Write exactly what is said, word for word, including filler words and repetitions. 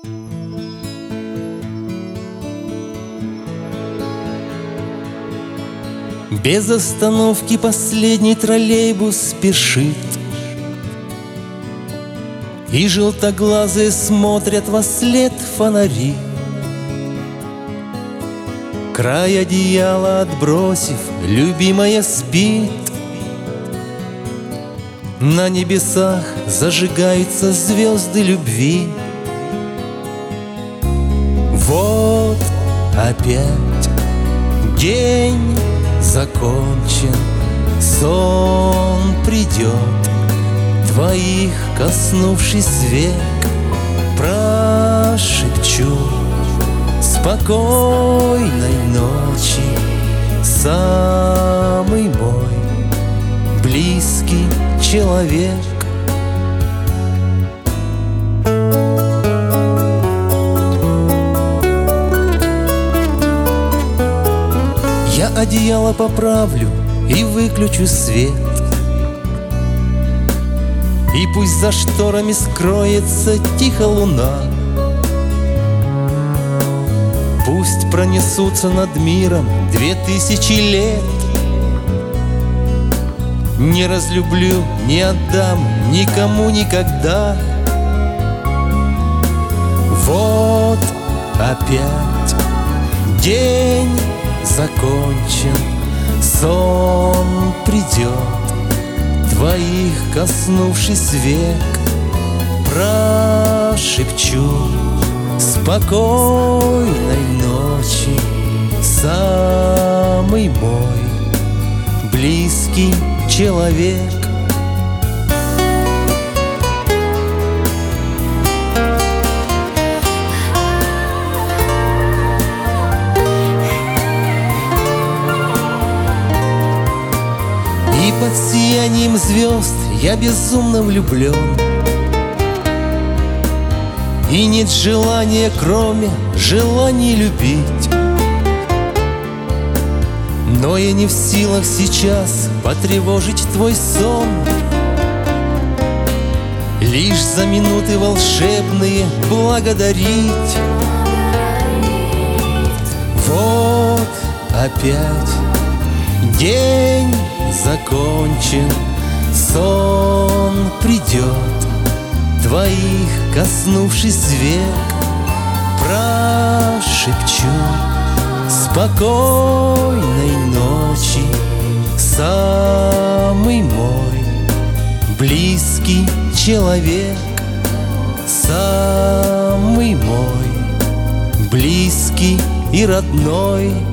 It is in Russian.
Без остановки последний троллейбус спешит, и желтоглазые смотрят вослед фонари. Край одеяла отбросив, любимая спит. На небесах зажигаются звезды любви. Вот опять день закончен, сон придет, твоих коснувшись век, прошепчу спокойной ночи, самый мой близкий человек. Я одеяло поправлю и выключу свет, и пусть за шторами скроется тихо луна. Пусть пронесутся над миром две тысячи лет. Не разлюблю, не отдам никому никогда. Вот опять день закончен, сон придет, твоих коснувшись век, прошепчу спокойной ночи, самый мой близкий человек. И под сиянием звезд я безумно влюблен, и нет желания, кроме желания любить. Но я не в силах сейчас потревожить твой сон, лишь за минуты волшебные благодарить. Вот опять день закончен, сон придет, твоих коснувшись век, прошепчу спокойной ночи, самый мой близкий человек, самый мой близкий и родной